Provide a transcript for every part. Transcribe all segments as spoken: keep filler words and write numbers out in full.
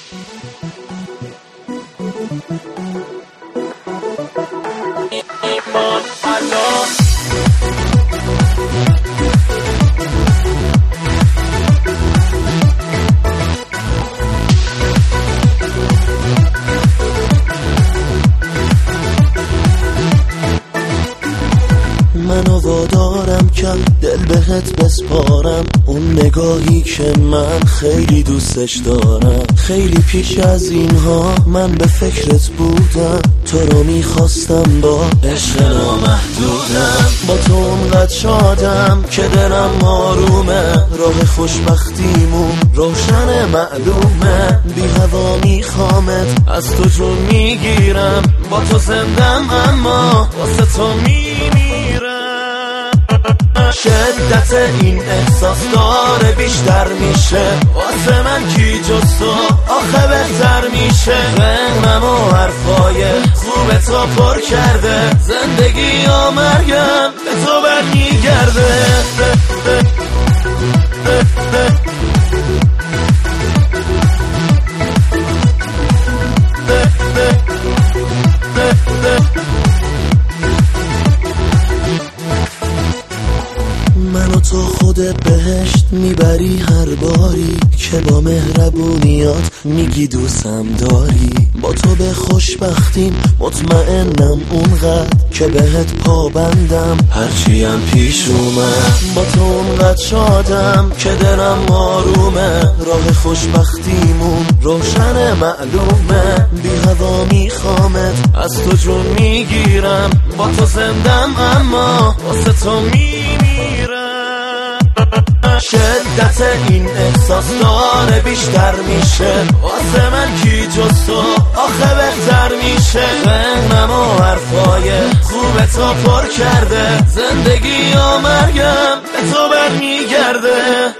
ایمان الله منو وادارم کم دل بهت بسپارم، اون نگاهی که من خیلی دوستش دارم. خیلی پیش از اینها من به فکرت بودم، تو رو میخواستم با عشق نامحدودم. با تو اونقدر شادم که دلم آرومه، راه خوشبختیمون روشن معلومه. بی هوا میخوامت از تو جون میگیرم، با تو زندم اما واسه تو میمیرم. شدت این احساس داره بیشتر میشه، واسه من کی جز تو آخه بهتر میشه. ذهنم و حرفای خوب تو پر کرده، زندگی یا مرگم به تو برمیگرده. منو تو خودت بهشت میبری هر باری، که با مهربونیات میگی دوستم داری. با تو به خوشبختیم مطمئنم اونقدر، که بهت پابندم هرچی هم پیش اومد. با تو اونقدر شادم که دلم آرومه، راه خوشبختیمون روشن معلومه. بی هوا میخوامت از تو جون میگیرم، با تو زندم اما واسه تو میمیرم. شدت این احساس داره بیشتر میشه، واسه من کی جز تو آخه بهتر میشه. ذهنم و حرفای خوب تو پر کرده، زندگی یا مرگم به تو برمیگرده.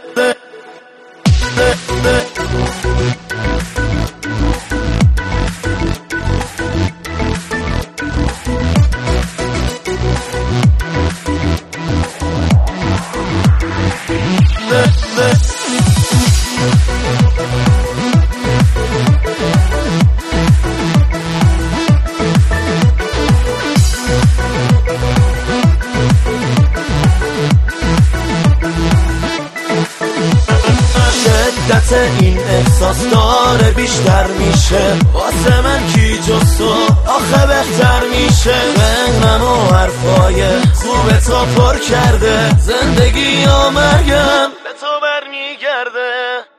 شدت این احساس داره بیشتر میشه، واسه من کی جز تو آخه بهتر میشه. ذهنم و حرفای خوب تو پر کرده، زندگی یا مرگم به تو برمیگرده.